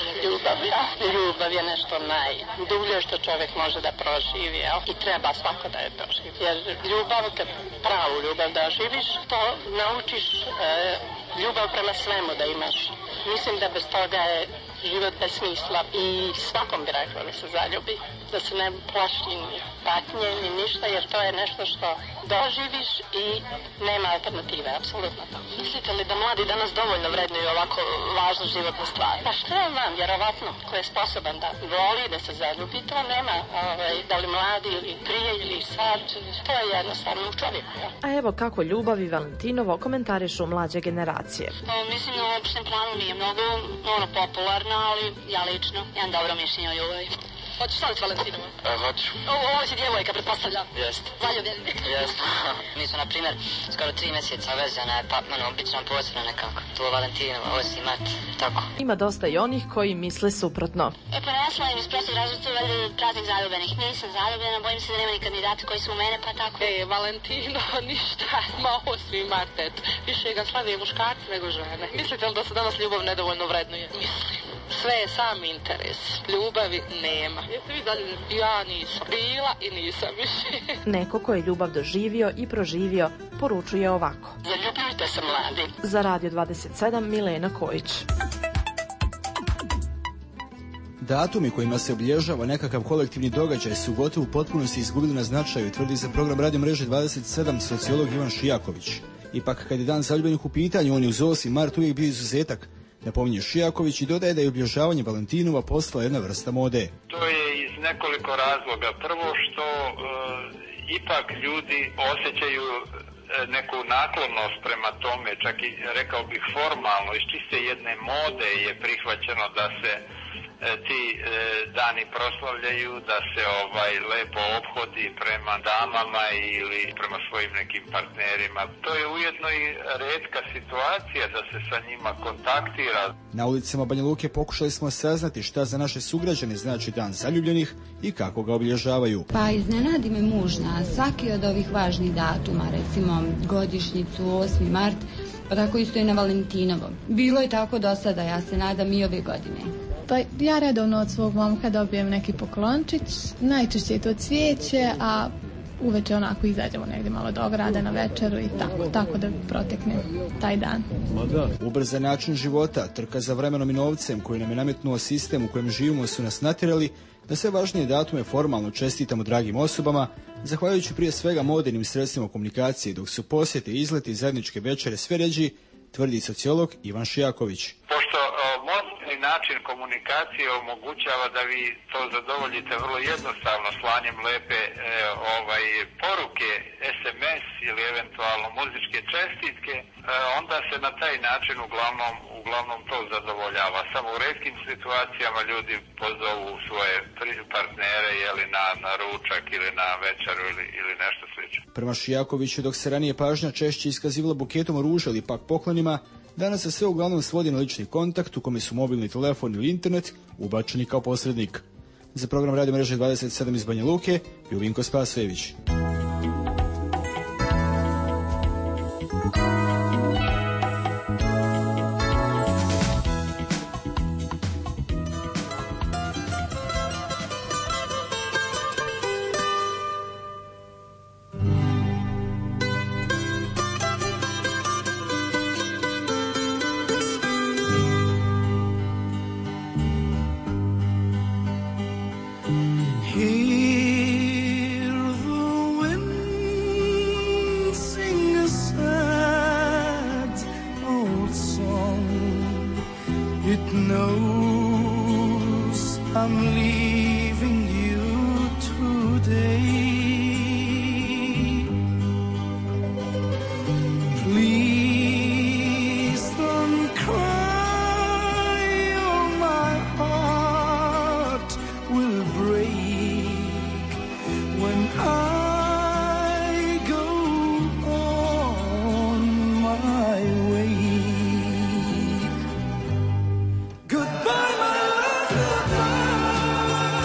Ljubav je nešto najdublje što čovjek može da proživi, i treba svako da je proživi. Jer ljubav, kad pravu ljubav da živiš, to naučiš ljubav prema svemu da imaš. Mislim da bez toga je život bez smisla i svakom bi rekla da se zaljubi, da se ne plaši ni patnje ni ništa, jer to je nešto što doživiš i nema alternative, apsolutno to. Mislite li da mladi danas dovoljno vrednuju ovako važnu životnu stvar? Pa što je vam, vjerovatno, ko je sposoban da voli, da se zaljubi, to nema, da li mladi ili prije ili sad, to je jednostavno u čovjeku. A evo kako ljubav i Valentinovo komentarišu mlađe generacije. Mislim, na opštem planu nije mnogo popularno, ali ja lično imam dobro mišljenje o ljubavi. Hoćeš staviti Valentinovo? Hoću. Ovo si djevojka, pretpostavljam. Jeste. Zaljubljeni. Jeste. Mi smo, na primjer, skoro 3 mjeseca vezana, pa obično posebno nekako. To Valentinovo, 8. mart, tako. Ima dosta i onih koji misle suprotno. Pa ja slavim iz prostog razloga, valjda praznik zaljubljenih. Nisam zaljubljena, bojim se da nema ni kandidati koji su u mene, pa tako. Valentino, ništa, ma 8. mart, eto. Više ga slavije muškarci nego žene. Mislite li da se danas ljubav nedovoljno vrednuje? Mislim. Sve je sam interes. Ljubavi nema. Jeste vi zaljubljeni? Ja nisam. Bila i nisam više. Neko ko je ljubav doživio i proživio poručuje ovako. Zaljubljujte se, mladi. Za Radio 27 Milena Kojić. Datumi kojima se obilježava nekakav kolektivni događaj su gotovo u potpunosti izgubili na značaju, tvrdi za program Radio mreže 27 sociolog Ivan Šijaković. Ipak, kad je dan zaljubljenih u pitanju, on je uz 8. mart uvijek bio izuzetak. Napominje Šijaković i dodaje da je obilježavanje Valentinova postala jedna vrsta mode. To je iz nekoliko razloga. Prvo što ipak ljudi osjećaju neku naklonost prema tome, čak i rekao bih formalno, iz čiste jedne mode je prihvaćeno da se ti dani proslavljaju, da se lepo ophodi prema damama ili prema svojim nekim partnerima. To je ujedno i retka situacija da se sa njima kontaktira. Na ulicama Banja Luke pokušali smo saznati šta za naše sugrađane znači Dan zaljubljenih i kako ga obilježavaju. Pa iznenadi me muž na svaki od ovih važnih datuma, recimo godišnjicu, 8. mart, pa tako isto i na Valentinovo. Bilo je tako do sada, ja se nadam i ove godine. Pa ja redovno od svog momka dobijem neki poklončić, najčešće je to cvijeće, a uveče onako izađemo negdje malo do grada na večeru i tako da protekne taj dan. Ubrzan način života, trka za vremenom i novcem koji nam je nametnuo sistem u kojem živimo su nas natjerali da sve važnije datume formalno čestitamo dragim osobama, zahvaljujući prije svega modernim sredstvima komunikacije, dok su posjete, izleti i zajedničke večere sve ređi, tvrdi sociolog Ivan Šijaković. Pošto moderni način komunikacije omogućava da vi to zadovoljite vrlo jednostavno slanjem lepe poruke, SMS ili eventualno muzičke čestitke, onda se na taj način uglavnom to zadovoljava. Samo u retkim situacijama ljudi pozovu svoje partnere na ručak ili na večeru ili nešto slično. Prema Šijakoviću, dok se ranije pažnja češće iskazivala buketom ruža ili pak poklonima, danas se sve uglavnom svodi na lični kontakt u kome su mobilni telefon ili internet ubačeni kao posrednik. Za program Radio mreže 27 iz Banja Luke, bio Vinko Spasojević. Goodbye, my love, goodbye.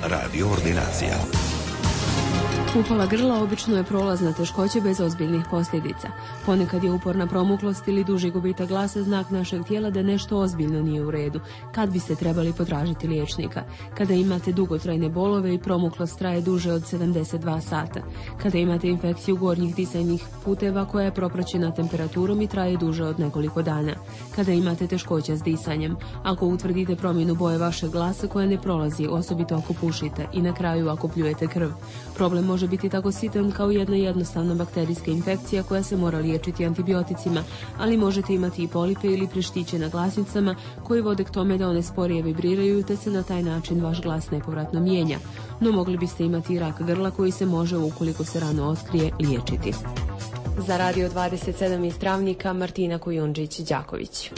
Radio Ordinacija. Upala grla obično je prolazna teškoća bez ozbiljnih posljedica. Ponekad je uporna promuklost ili duži gubitak glasa znak našeg tijela da nešto ozbiljno nije u redu, kad biste trebali potražiti liječnika. Kada imate dugotrajne bolove i promuklost traje duže od 72 sata. Kada imate infekciju gornjih disajnih puteva koja je propraćena temperaturom i traje duže od nekoliko dana. Kada imate teškoća s disanjem. Ako utvrdite promjenu boje vašeg glasa koja ne prolazi, osobito ako pušite i na kraju ako pljujete krv. Problem može biti tako sitan kao jedna jednostavna bakterijska infekcija koja se mora liječiti antibioticima, ali možete imati i polipe ili preštiće na glasnicama koji vode k tome da one sporije vibriraju te se na taj način vaš glas nepovratno mijenja. No mogli biste imati i rak grla koji se može, ukoliko se rano otkrije, liječiti. Za Radio 27 iz Travnika, Martina Kujundžić-Đaković.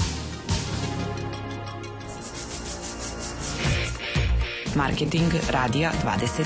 Marketing Radija 27.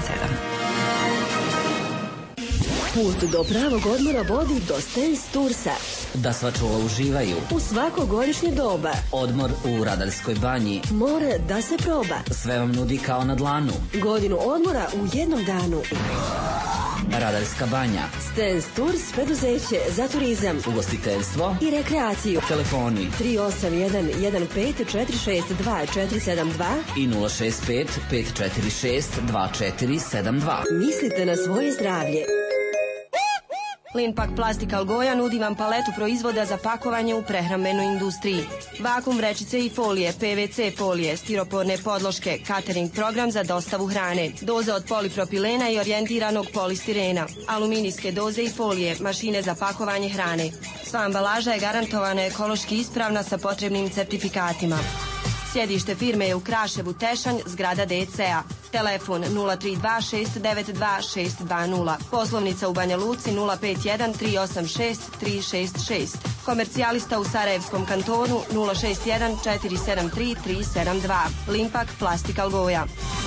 Put do pravog odmora vodi do Stens Toursa. Da svačuva uživaju u svako godišnje doba. Odmor u Radarskoj banji. More da se proba. Sve vam nudi kao na dlanu. Godinu odmora u jednom danu. Radarska banja. Stens Tours, preduzeće za turizam, ugostiteljstvo i rekreaciju. Telefoni 381 15 462 472 i 065 546 2472. Mislite na svoje zdravlje. Linpak Plastik Algoja nudi vam paletu proizvoda za pakovanje u prehrambenoj industriji. Vakum vrećice i folije, PVC folije, stiroporne podloške, catering program za dostavu hrane, doza od polipropilena i orijentiranog polistirena, aluminijske doze i folije, mašine za pakovanje hrane. Sva ambalaža je garantovana ekološki ispravna sa potrebnim certifikatima. Sjedište firme je u Kraševu, Tešanj, zgrada DC-a. Telefon 032 692 620. Poslovnica u Banja Luci 051 386 366. Komercijalista u Sarajevskom kantonu 061 473 372. Limpak Plastik Algoja.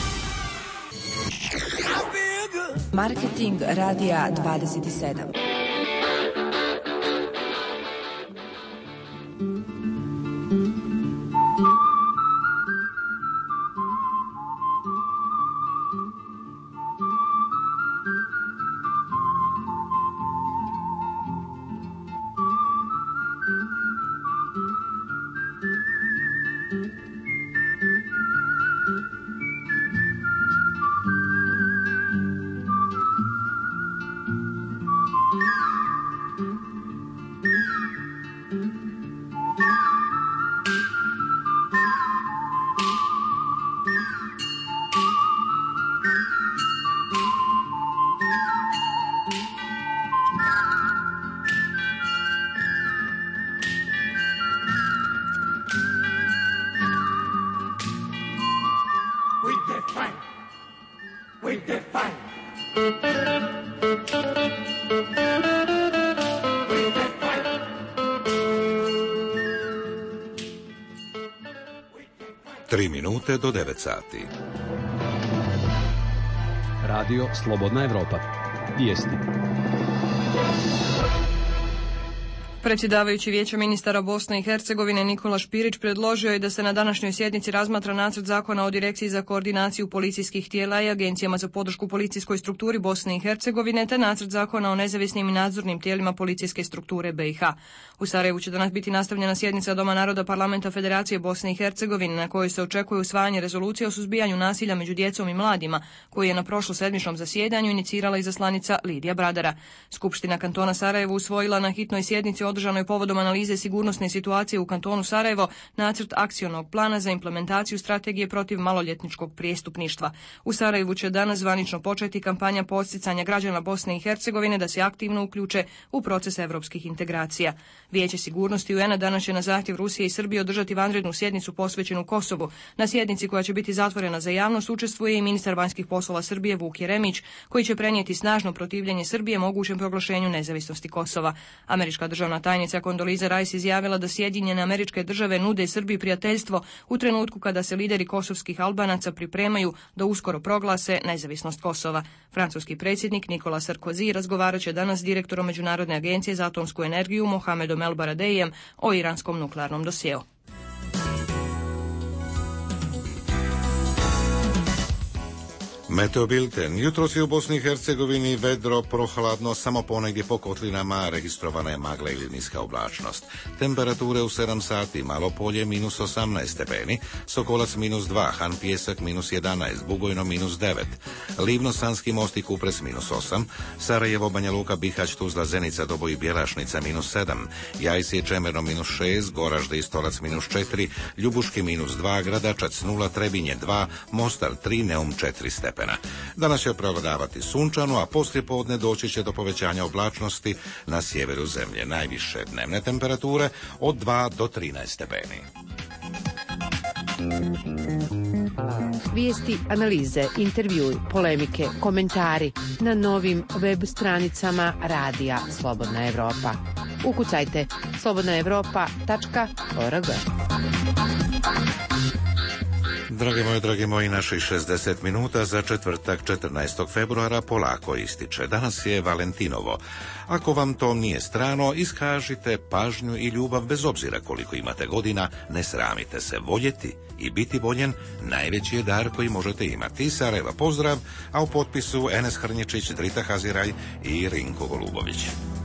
Marketing Radija 27. Tri minute do 9 sati. Radio Slobodna Evropa. Vijesti. Predsjedavajući Vijeća ministara Bosne i Hercegovine Nikola Špirić predložio je da se na današnjoj sjednici razmatra nacrt zakona o Direkciji za koordinaciju policijskih tijela i agencijama za podršku policijskoj strukturi Bosne i Hercegovine te nacrt zakona o nezavisnim i nadzornim tijelima policijske strukture BiH. U Sarajevu će danas biti nastavljena sjednica Doma naroda Parlamenta Federacije Bosne i Hercegovine na kojoj se očekuje usvajanje rezolucije o suzbijanju nasilja među djecom i mladima, koju je na prošlosedmičnom zasjedanju inicirala izaslanica Lidija Bradara. Skupština kantona Sarajevo usvojila na hitnoj sjednici održanoj povodom analize sigurnosne situacije u kantonu Sarajevo nacrt akcionog plana za implementaciju strategije protiv maloljetničkog prijestupništva. U Sarajevu će danas zvanično početi kampanja podsticanja građana Bosne i Hercegovine da se aktivno uključe u proces evropskih integracija. Vijeće sigurnosti UN-a danas će na zahtjev Rusije i Srbije održati vanrednu sjednicu posvećenu Kosovu. Na sjednici koja će biti zatvorena za javnost učestvuje i ministar vanjskih poslova Srbije Vuk Jeremić, koji će prenijeti snažno protivljenje Srbije mogućem proglašenju nezavisnosti Kosova. Američka državna tajnica Condoleezza Rice izjavila da Sjedinjene Američke Države nude Srbiji prijateljstvo u trenutku kada se lideri kosovskih Albanaca pripremaju da uskoro proglase nezavisnost Kosova. Francuski predsjednik Nicolas Sarkozy razgovarat će danas s direktorom Međunarodne agencije za atomsku energiju Mohamedom El Baradeijem o iranskom nuklearnom dosjeu. Meteobilten. Jutros je u Bosni i Hercegovini vedro, prohladno, samo ponegdje po kotlinama registrovana je magla ili niska oblačnost. Temperature u 7 sati, Malopolje minus 18 stepeni, Sokolac minus 2, Han Pjesak minus 11, Bugojno minus 9, Livno, Sanski most i Kupres minus 8, Sarajevo, Banja Luka, Bihać, Tuzla, Zenica, Doboj i Bjelašnica minus 7, Jajsije, Čemerno minus 6, Goražde i Stolac minus 4, Ljubuški minus 2, Gradačac 0, Trebinje 2, Mostar 3, Neum 4 stepena. Danas će prevladavati sunčano, a poslije podne doći će do povećanja oblačnosti na sjeveru zemlje. Najviše dnevne temperature od 2 do 13 stepeni. Vijesti, analize, intervjui, polemike, komentari na novim web stranicama Radija Slobodna Evropa. Ukucajte slobodnaevropa.org. Dragi moji, naših 60 minuta za četvrtak 14. februara polako ističe. Danas je Valentinovo. Ako vam to nije strano, iskažite pažnju i ljubav bez obzira koliko imate godina, ne sramite se. Voljeti i biti voljen najveći je dar koji možete imati. Sarajeva pozdrav, a u potpisu Enes Hrnječić, Drita Haziraj i Rinko Golubović.